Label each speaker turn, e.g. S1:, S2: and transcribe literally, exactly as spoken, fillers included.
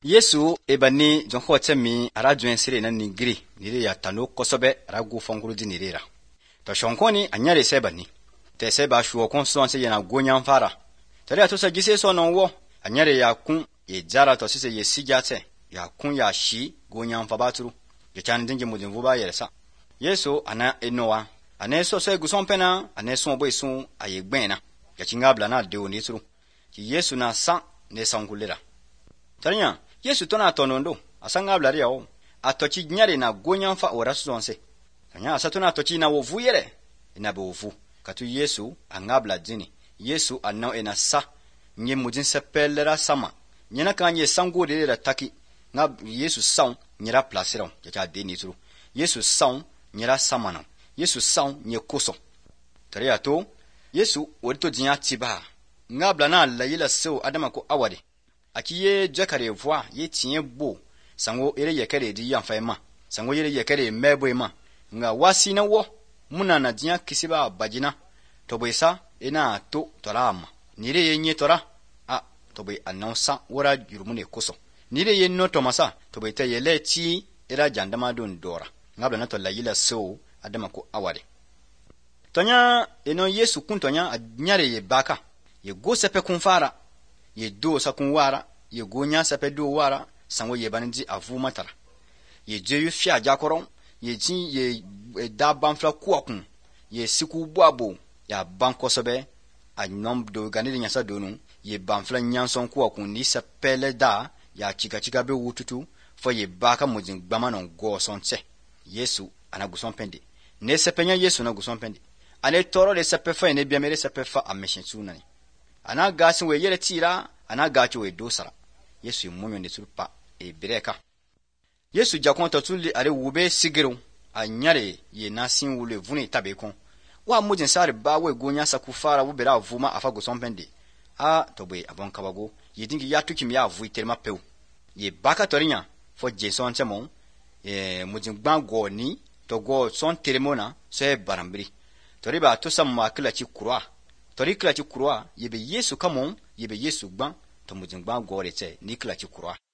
S1: Yesu ebani jonko temi ara juen sire na ningiri nire ya tano kosobe ara gu fonguru di nire ra. To shonkoni anyare sebani. Te seba shuo konson se yana gonyan fara. Tare ato sa gise so no wo anyare ya kun e jara to sise ye sigate ya kun ya shi gonyan fa baturu. Je chan dingi mudin vuba yeresa. Yesu ana enowa ana so se guson pena ana so boy sun aye gbena. Ya chingabla na de oni turu. Ki Yesu na san ne sangulera. Tanya Yesu tona tonondo asanga blari yao atochi nyare na gonyan fa ora sonse anya asatona atochi na wovu yere ina be wovu katu Yesu angabla dini Yesu anao ena sa nye mujin sepelera sama nyena kanye sango de la taki ngab Yesu saun nyera placera ya deni turu Yesu saun nyera samana Yesu saun nye koso tare ato Yesu orito dinya tiba ngabla na la yila so adama ko awade akiye jakare voa ye tie bo sango ere yekere di yanfaima sango yere yekere meboima nga wasi na wo muna na dia kisiba bajina toboisa ena to torama nire yenye tora a tobe announce wora yurumune koso nire yenno tomasa tobe yele ti era jandama don dora ngabla na to la yila so adama ko awade tonya eno Yesu kuntonya nyare ye baka ye go sepe kunfara ye do sa kun wara ye gonya sa pe do wara sanwo ye banji avu matara ye jeyu fia jakoron ye jin ye da banfla kuakun ye siku boabo ya banko sobe a nom do ganide nyasa donu ye banfla nyanson kuakun ni sa pele da ya chika chika be wututu fo ye baka mujin gbamanon go sonche Yesu anaguson pende ne sepenya Yesu na guson pende ane toro le sepe fa ne biamere sepe fa ameshin sunani ana gasin we yele tira ana gachi we dosara Yesu munyo ne surpa e breka Yesu jakon totuli are wube sigiro anyare ye nasin wule vune tabekon wa mujin sare ba we gonya sakufara wo bera vuma afago sompende a tobe abon kabago ye dingi ya tukim ya vu iterma pew ye baka torinya fo jeson temon e mujin gbango ni to go son teremona se barambri toriba to samma kila ci kurwa tori kila ci kurwa yebe Yesu kamon yebe Yesu gban to mujin gban gore te ni kila ci kurwa